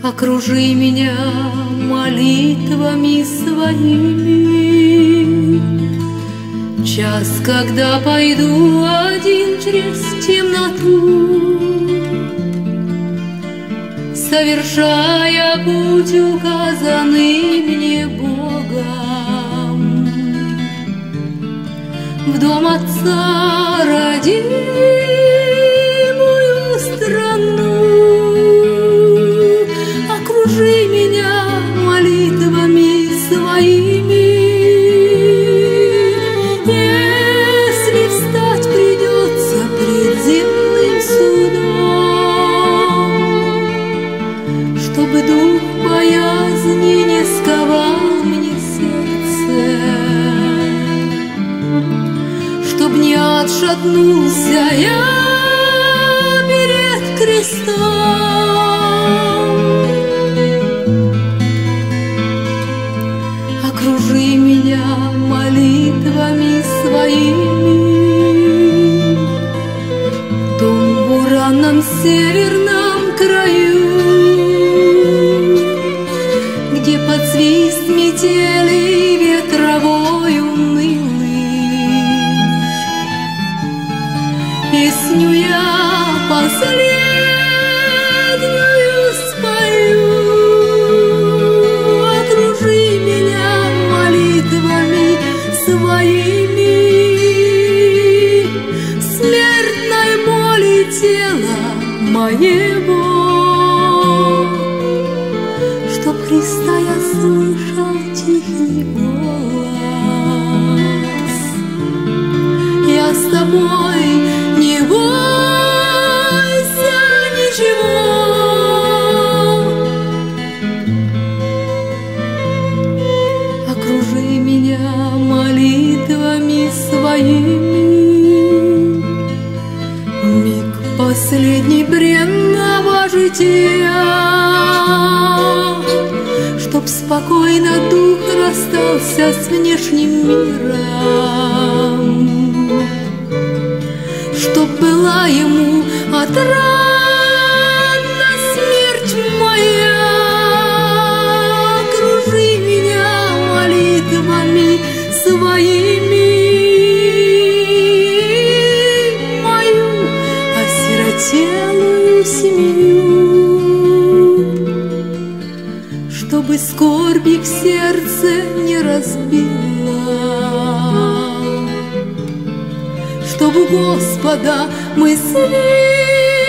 Окружи меня молитвами своими. Час, когда пойду один через темноту, совершая путь, указанный мне Богом, в дом Отца, родимую страну. Окружи меня молитвами своими. Если встать придется пред земным судом, чтобы дух боязни не сковал мне сердце, чтоб не отшатнулся я перед крестом. Окружи меня молитвами своими. Дом в буранном северном краю, где под свист метели ветровой унылый песню я последнюю спою. Окружи меня молитвами своими. Смертной боли тела моего, чтоб Христа я слышал тихий голос. Я с тобой, не бойся ничего. Окружи меня молитвами своими. Миг последний бренного жития, чтоб спокойно дух расстался с внешним миром, чтоб была ему отрадна смерть моя. Окружи меня молитвами своими. Мою осиротелую семью, чтобы скорбь их сердце не разбила, чтоб у Господа мы с ним